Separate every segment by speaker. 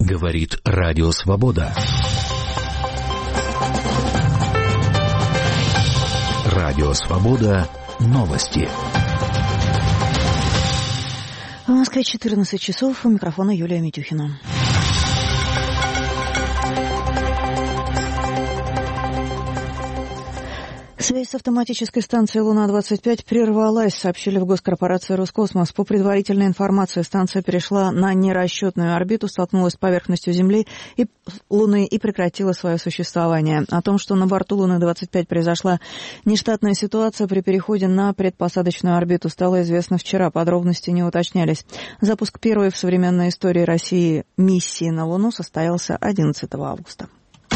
Speaker 1: Говорит Радио Свобода. Радио Свобода. Новости.
Speaker 2: В Москве 14 часов. У микрофона Юлия Митюхина. Связь с автоматической станцией «Луна-25» прервалась, сообщили в госкорпорации «Роскосмос». По предварительной информации, станция перешла на нерасчетную орбиту, столкнулась с поверхностью Земли и Луны и прекратила свое существование. О том, что на борту «Луны-25» произошла нештатная ситуация при переходе на предпосадочную орбиту, стало известно вчера. Подробности не уточнялись. Запуск первой в современной истории России миссии на Луну состоялся 11 августа.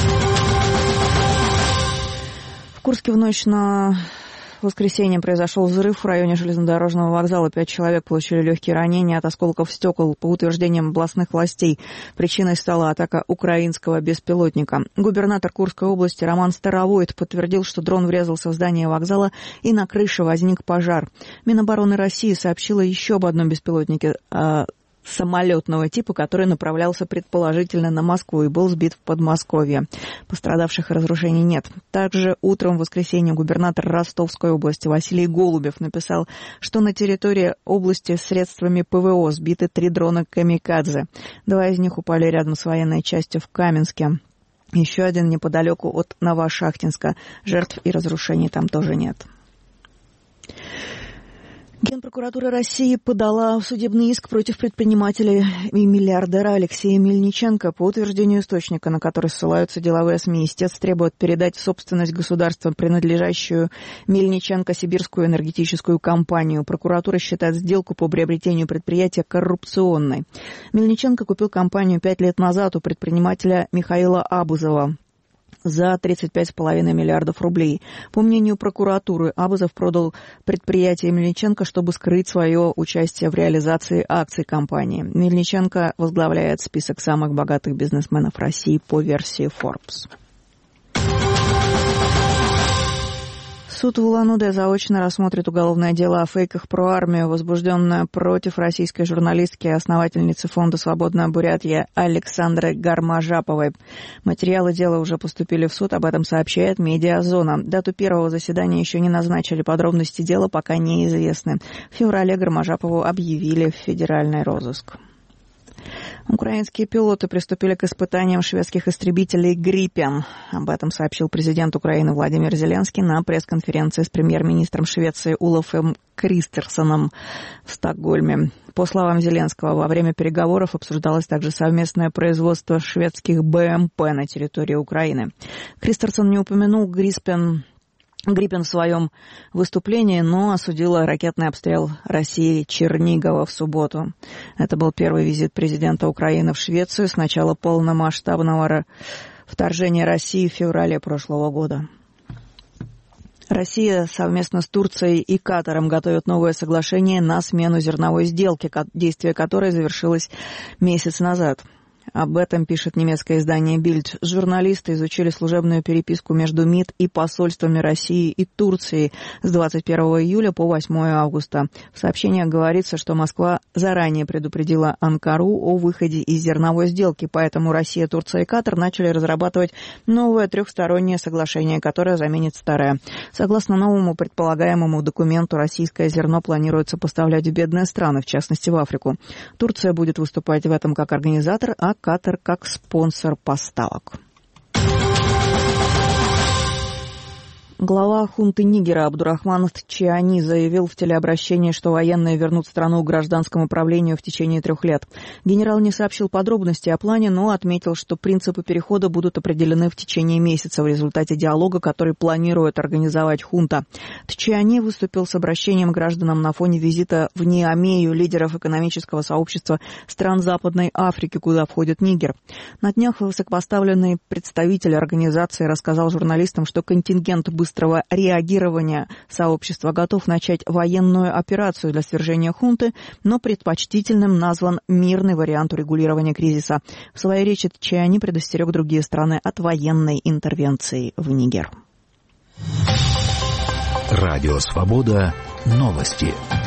Speaker 2: В Курске в ночь на воскресенье произошел взрыв в районе железнодорожного вокзала. 5 человек получили легкие ранения от осколков стекол. По утверждениям областных властей, причиной стала атака украинского беспилотника. Губернатор Курской области Роман Старовойт подтвердил, что дрон врезался в здание вокзала и на крыше возник пожар. Минобороны России сообщила еще об одном беспилотнике самолетного типа, который направлялся предположительно на Москву и был сбит в Подмосковье. Пострадавших и разрушений нет. Также утром в воскресенье губернатор Ростовской области Василий Голубев написал, что на территории области средствами ПВО сбиты 3 дрона «Камикадзе». 2 из них упали рядом с военной частью в Каменске. Еще один неподалеку от Новошахтинска. Жертв и разрушений там тоже нет. Генпрокуратура России подала судебный иск против предпринимателя и миллиардера Алексея Мельниченко. По утверждению источника, на который ссылаются деловые СМИ, истец требует передать в собственность государства принадлежащую Мельниченко Сибирскую энергетическую компанию. Прокуратура считает сделку по приобретению предприятия коррупционной. Мельниченко купил компанию 5 лет назад у предпринимателя Михаила Абузова за 35,5 миллиардов рублей. По мнению прокуратуры, Абузов продал предприятие Мельниченко, чтобы скрыть свое участие в реализации акций компании. Мельниченко возглавляет список самых богатых бизнесменов России по версии Forbes. Суд в Улан-Удэ заочно рассмотрит уголовное дело о фейках про армию, возбужденное против российской журналистки и основательницы фонда «Свободная Бурятия» Александры Гармажаповой. Материалы дела уже поступили в суд, об этом сообщает «Медиазона». Дату первого заседания еще не назначили, подробности дела пока неизвестны. В феврале Гармажапову объявили в федеральный розыск. Украинские пилоты приступили к испытаниям шведских истребителей «Гриппен». Об этом сообщил президент Украины Владимир Зеленский на пресс-конференции с премьер-министром Швеции Улафом Кристерсоном в Стокгольме. По словам Зеленского, во время переговоров обсуждалось также совместное производство шведских БМП на территории Украины. Кристерсон не упомянул Гриппен в своем выступлении, но осудила ракетный обстрел России Чернигова в субботу. Это был первый визит президента Украины в Швецию с начала полномасштабного вторжения России в феврале прошлого года. Россия совместно с Турцией и Катаром готовит новое соглашение на смену зерновой сделки, действие которой завершилось месяц назад. Об этом пишет немецкое издание «Бильд». Журналисты изучили служебную переписку между МИД и посольствами России и Турции с 21 июля по 8 августа. В сообщениях говорится, что Москва заранее предупредила Анкару о выходе из зерновой сделки, поэтому Россия, Турция и Катар начали разрабатывать новое трехстороннее соглашение, которое заменит старое. Согласно новому предполагаемому документу, российское зерно планируется поставлять в бедные страны, в частности в Африку. Турция будет выступать в этом как организатор, а Катар как спонсор поставок. Глава хунты Нигера Абдурахман Тчиани заявил в телеобращении, что военные вернут страну к гражданскому управлению в течение 3 лет. Генерал не сообщил подробностей о плане, но отметил, что принципы перехода будут определены в течение месяца в результате диалога, который планирует организовать хунта. Тчиани выступил с обращением к гражданам на фоне визита в Ниамею лидеров экономического сообщества стран Западной Африки, куда входит Нигер. На днях высокопоставленный представитель организации рассказал журналистам, что контингент быстрого реагирования сообщества готов начать военную операцию для свержения хунты, но предпочтительным назван мирный вариант урегулирования кризиса. В своей речи Тчиани предостерег другие страны от военной интервенции в Нигер.
Speaker 1: Радио Свобода. Новости.